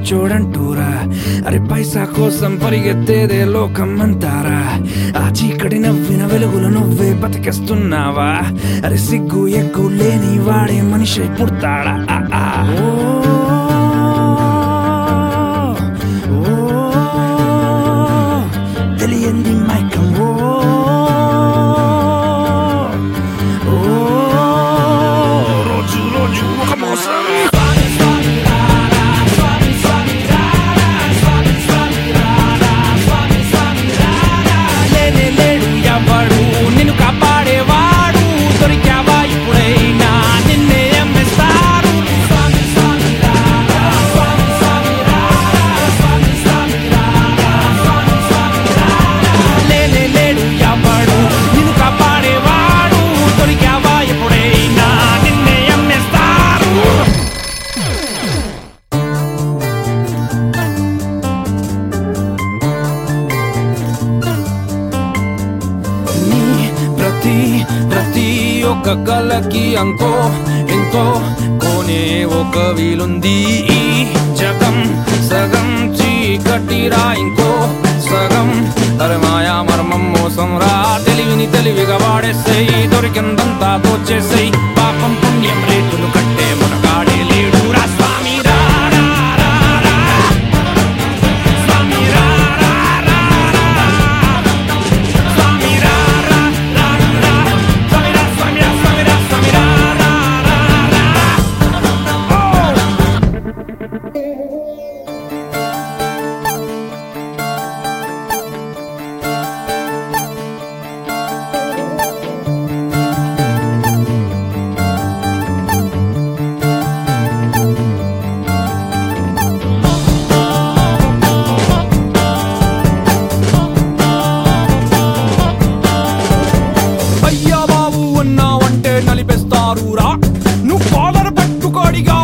మంచోడంటూరా అరే పైసా కోసం పరిగెత్తేదే లోకం అంటారా ఆ చీకటి నవ్విన వెలుగులు నువ్వే బతికేస్తున్నావా అరే సిగ్గు ఎగ్గు లేని వాడే మనిషి పుడతాడా తెలియంది మైకం రోజు రోజు ఒక మోసం ప్రతి ఒక్క కలకి అంతో ఎంతో కోనే ఒక వీలుంది ఈ జగం సగం చీకటిరా ఇంకో సగం అరే మాయా మర్మం మోసం రా తెలివిని తెలివిగా వాడేసేయి దొరికిందంతా దోచేసేయి పాపం పుణ్యం రేటును కట్టే మునగాడే లేడు రా స్వామి రా నలిపేస్తారురా నువ్వు కాలర్ పట్టుకోడిగా